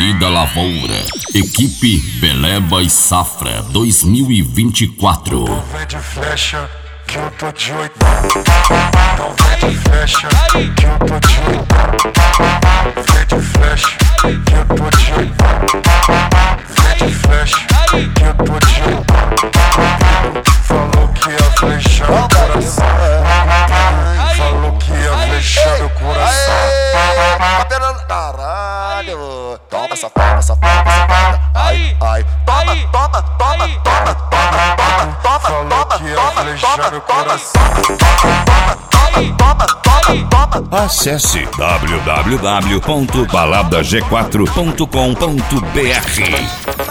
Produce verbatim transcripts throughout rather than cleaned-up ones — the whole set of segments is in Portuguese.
Guri da Lavoura. Equipe Beleba e Safra dois mil e vinte e quatro. Então vem de flecha que eu tô de oitão. Então vem de flecha que eu tô de oitão. Vem de flecha que eu tô de oitão. Vem de flecha que eu tô de oitão. Falou que ia flechar o coração. Falou que ia flechar o coração. Caralho, toma safada, safada, safada. Ai, ai, toma, toma, toma, toma, toma, toma, toma, Falou que ia flechar o coração. toma, toma, toma. Acesse w w w ponto balada g quatro ponto com ponto b r.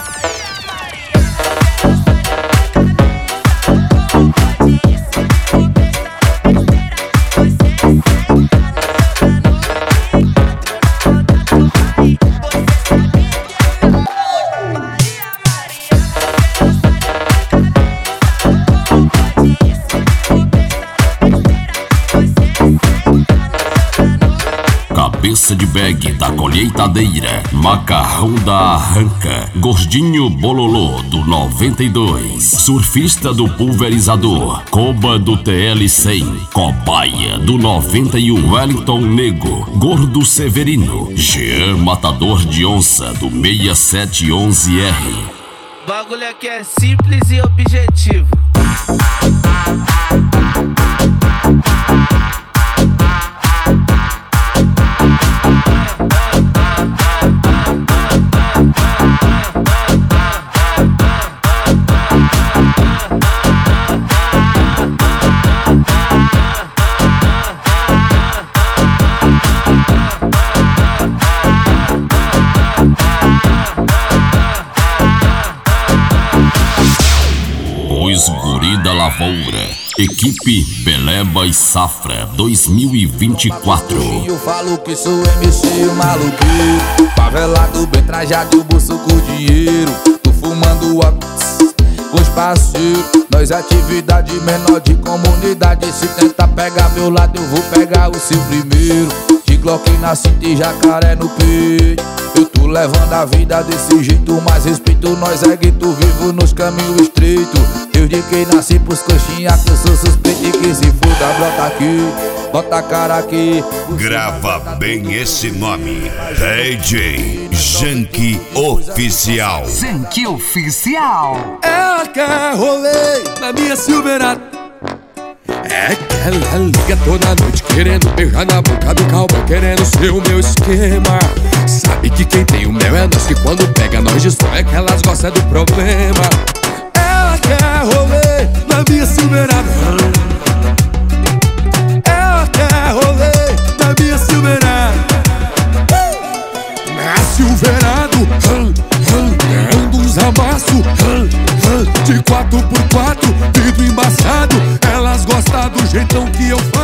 Cabeça de bag da colheitadeira, macarrão da arranca, gordinho bololô do noventa e dois, surfista do pulverizador, coba do T L cem, cobaia do noventa e um, Wellington Nego, gordo Severino, Jean matador de onça do seis sete onze R. Bagulho aqui é simples e objetivo. Os Guri da Lavoura. Equipe Beleba e Safra dois mil e vinte e quatro. Eu falo que sou M C, o maluqueiro, favelado, bem trajado, bolso com dinheiro. Tô fumando óculos com os parceiros. Nós atividade menor de comunidade. Se tentar pegar meu lado, eu vou pegar o seu primeiro. De Glock na cinta e jacaré no peito. Eu tô levando a vida desse jeito, mas respeito nós é gueto, vivo nos caminhos estreitos. Eu de quem nasci pros coxinha, que eu sou suspeito e que se foda, brota aqui, bota a cara aqui. Grava bem esse nome, D J Janky Oficial. Janky Oficial. Ela quer rolê na minha Silverado. É que ela liga toda noite querendo beijar na boca do cowboy, querendo ser o meu esquema. Sabe que quem tem o mel é nós, que quando pega nós destrói, é que elas gostam do problema. Ela quer rolê na minha Silverado. Ela quer rolê na minha Silverado. Na Silverado, ando uns amassos de quatro por quatro, vidro embaçado. Elas gostam do jeitão que eu faço.